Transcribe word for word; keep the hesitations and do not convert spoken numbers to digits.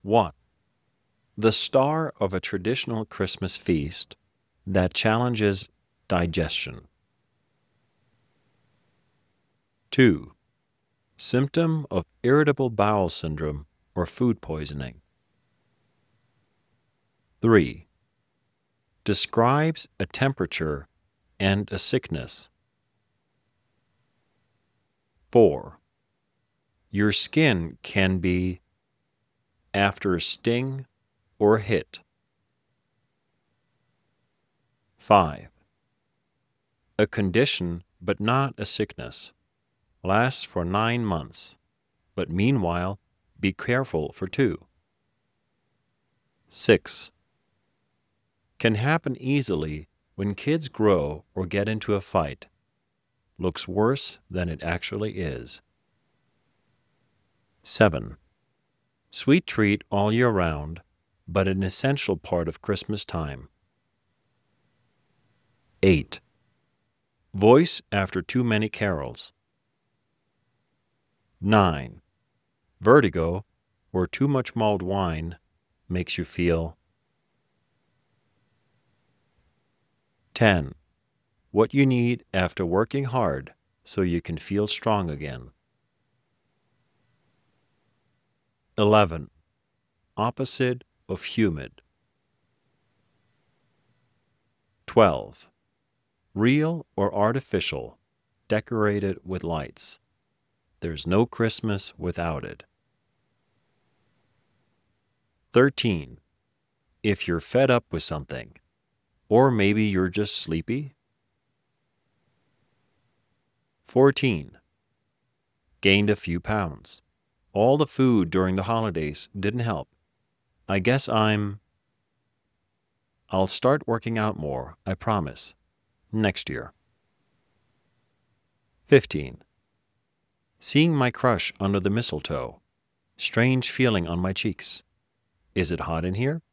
one. The star of a traditional Christmas feast that challenges digestion. two. Symptom of irritable bowel syndrome or food poisoning. three. Describes a temperature and a sickness. four. Your skin can be after a sting or hit. five. A condition but not a sickness. Lasts for nine months, but meanwhile, be careful for two. six. Can happen easily when kids grow or get into a fight. Looks worse than it actually is. seven. Sweet treat all year round, but an essential part of Christmas time. eight. Voice after too many carols. nine. Vertigo or too much mulled wine makes you feel. ten. What you need after working hard so you can feel strong again. eleven. Opposite of humid. twelve. Real or artificial, decorated with lights. There's no Christmas without it. thirteen. If you're fed up with something, or maybe you're just sleepy. fourteen. Gained a few pounds. All the food during the holidays didn't help. I guess I'm... I'll start working out more, I promise. Next year. fifteen. Seeing my crush under the mistletoe. Strange feeling on my cheeks. Is it hot in here?